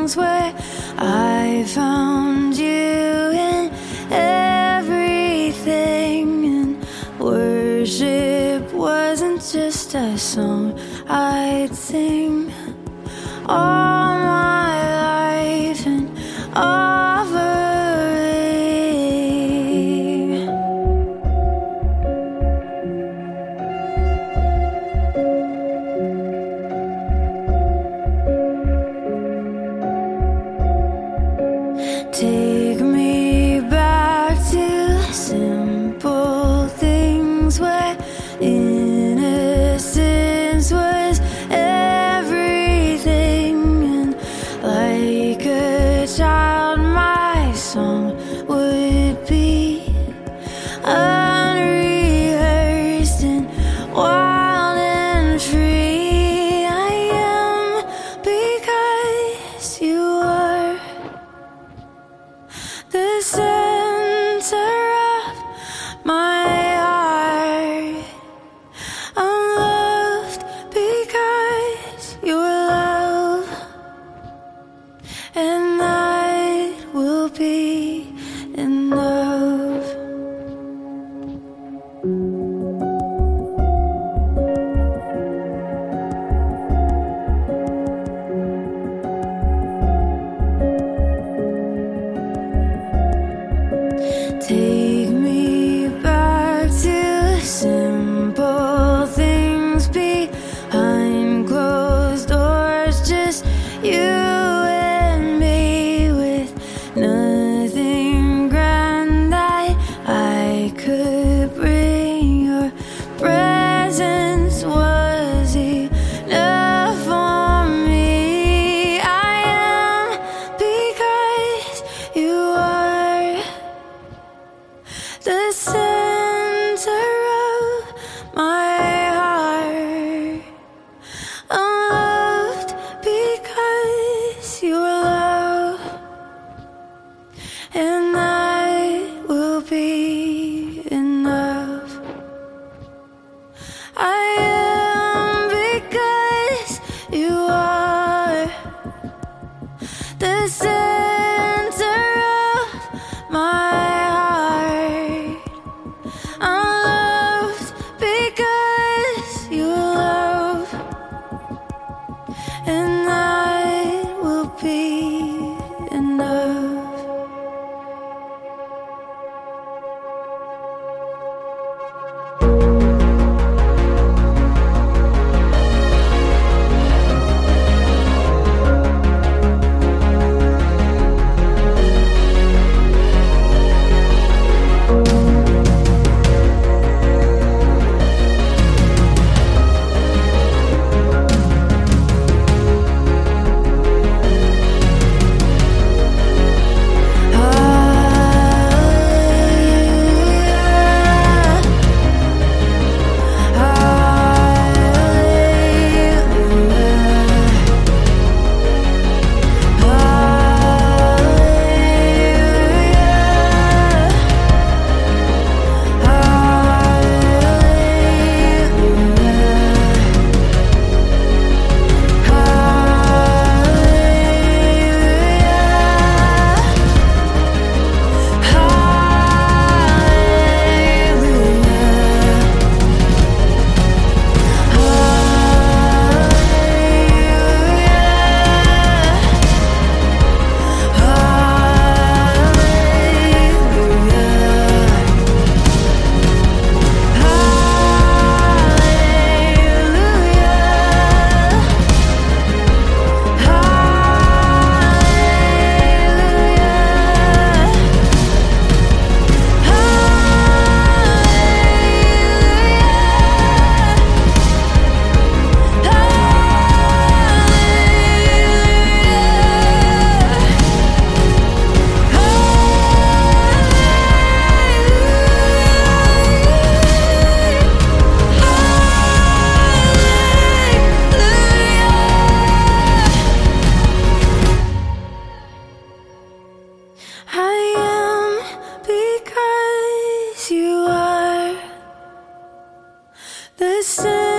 things where I found you in everything, and worship wasn't just a song I'd sing all my life and offering. Take me back to simple things where innocence was everything, and like a child my song would be unrehearsed and wild and free. I am because you are the center of my heart. I'm loved because you're love, and that will be enough. Take me back to simple things behind closed doors, just you and me, with nothing grand that I could bring. Your presence was enough for me. I am because you are the center of my heart. I'm loved because you're love, and that will be enough. I am because you are the center of my heart. I'm loved because you love, and that will be enough. the same.